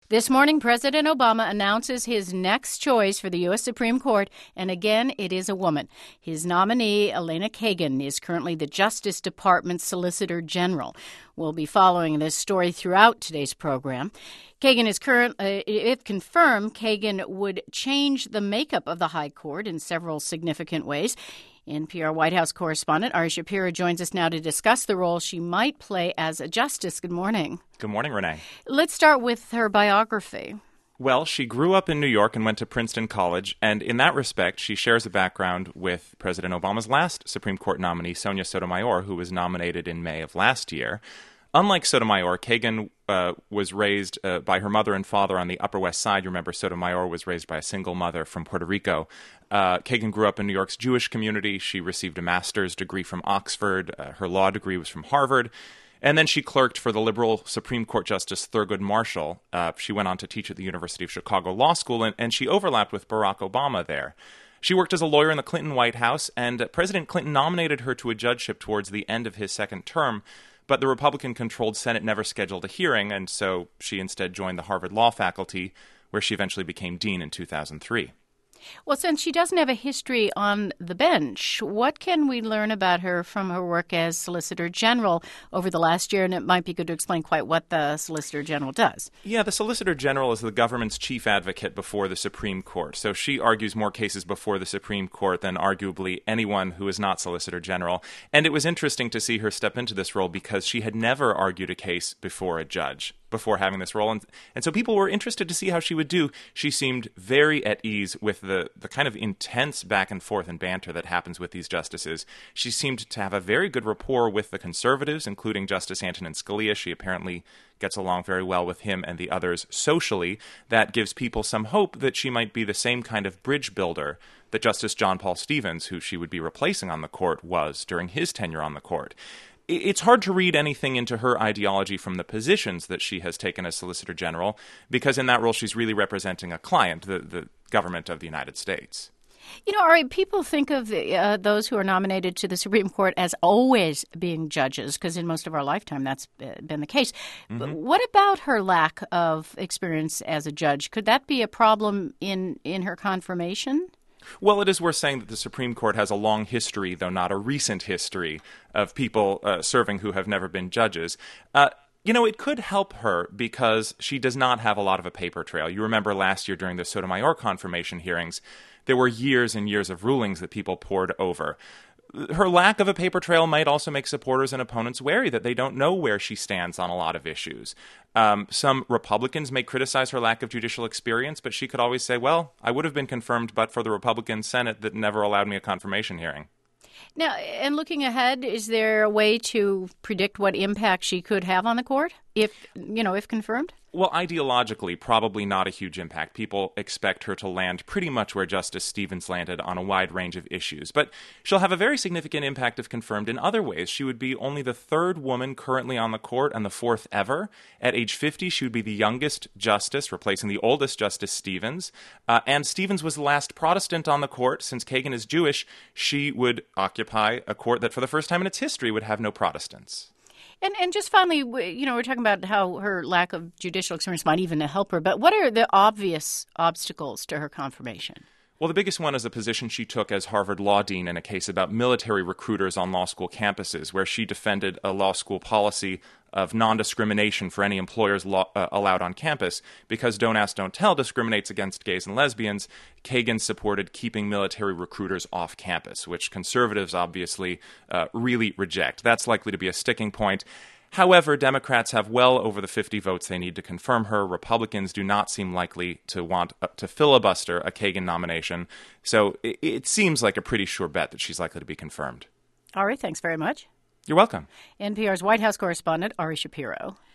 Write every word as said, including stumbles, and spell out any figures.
This morning, President Obama announces his next choice for the U S. Supreme Court, and again, it is a woman. His nominee, Elena Kagan, is currently the Justice Department Solicitor General. We'll be following this story throughout today's program. Kagan is current, uh, if confirmed, Kagan would change the makeup of the High Court in several significant ways. N P R White House correspondent Ari Shapiro joins us now to discuss the role she might play as a justice. Good morning. Good morning, Renee. Let's start with her biography. Well, she grew up in New York and went to Princeton College, and in that respect, she shares a background with President Obama's last Supreme Court nominee, Sonia Sotomayor, who was nominated in May of last year. Unlike Sotomayor, Kagan uh, was raised uh, by her mother and father on the Upper West Side. You remember Sotomayor was raised by a single mother from Puerto Rico. Uh, Kagan grew up in New York's Jewish community. She received a master's degree from Oxford. Uh, her law degree was from Harvard. And then she clerked for the liberal Supreme Court Justice Thurgood Marshall. Uh, she went on to teach at the University of Chicago Law School, and, and she overlapped with Barack Obama there. She worked as a lawyer in the Clinton White House, and uh, President Clinton nominated her to a judgeship towards the end of his second term. But the Republican-controlled Senate never scheduled a hearing, and so she instead joined the Harvard Law faculty, where she eventually became dean in two thousand three. Well, since she doesn't have a history on the bench, what can we learn about her from her work as Solicitor General over the last year? And it might be good to explain quite what the Solicitor General does. Yeah, the Solicitor General is the government's chief advocate before the Supreme Court. So she argues more cases before the Supreme Court than arguably anyone who is not Solicitor General. And it was interesting to see her step into this role because she had never argued a case before a judge before having this role. And, and so people were interested to see how she would do. She seemed very at ease with the, the kind of intense back and forth and banter that happens with these justices. She seemed to have a very good rapport with the conservatives, including Justice Antonin Scalia. She apparently gets along very well with him and the others socially. That gives people some hope that she might be the same kind of bridge builder that Justice John Paul Stevens, who she would be replacing on the court, was during his tenure on the court. It's hard to read anything into her ideology from the positions that she has taken as Solicitor General, because in that role she's really representing a client, the, the government of the United States. You know, Ari, people think of the, uh, those who are nominated to the Supreme Court as always being judges, because in most of our lifetime that's been the case. Mm-hmm. But what about her lack of experience as a judge? Could that be a problem in, in her confirmation? Well, it is worth saying that the Supreme Court has a long history, though not a recent history, of people uh, serving who have never been judges. Uh, you know, it could help her because she does not have a lot of a paper trail. You remember last year during the Sotomayor confirmation hearings, there were years and years of rulings that people pored over. Her lack of a paper trail might also make supporters and opponents wary that they don't know where she stands on a lot of issues. Um, some Republicans may criticize her lack of judicial experience, but she could always say, well, I would have been confirmed but for the Republican Senate that never allowed me a confirmation hearing. Now, and looking ahead, is there a way to predict what impact she could have on the court, if, you know, if confirmed? Well, ideologically, probably not a huge impact. People expect her to land pretty much where Justice Stevens landed on a wide range of issues. But she'll have a very significant impact if confirmed in other ways. She would be only the third woman currently on the court and the fourth ever. At age fifty, she would be the youngest justice, replacing the oldest Justice Stevens. Uh, and Stevens was the last Protestant on the court. Since Kagan is Jewish, she would occupy a court that for the first time in its history would have no Protestants. And and just finally, you know, we're talking about how her lack of judicial experience might even help her, but what are the obvious obstacles to her confirmation? Well, the biggest one is the position she took as Harvard Law Dean in a case about military recruiters on law school campuses, where she defended a law school policy of non-discrimination for any employers law, uh, allowed on campus. Because Don't Ask, Don't Tell discriminates against gays and lesbians, Kagan supported keeping military recruiters off campus, which conservatives obviously uh, really reject. That's likely to be a sticking point. However, Democrats have well over the fifty votes they need to confirm her. Republicans do not seem likely to want uh, to filibuster a Kagan nomination. So it, it seems like a pretty sure bet that she's likely to be confirmed. Ari, thanks very much. You're welcome. N P R's White House correspondent, Ari Shapiro.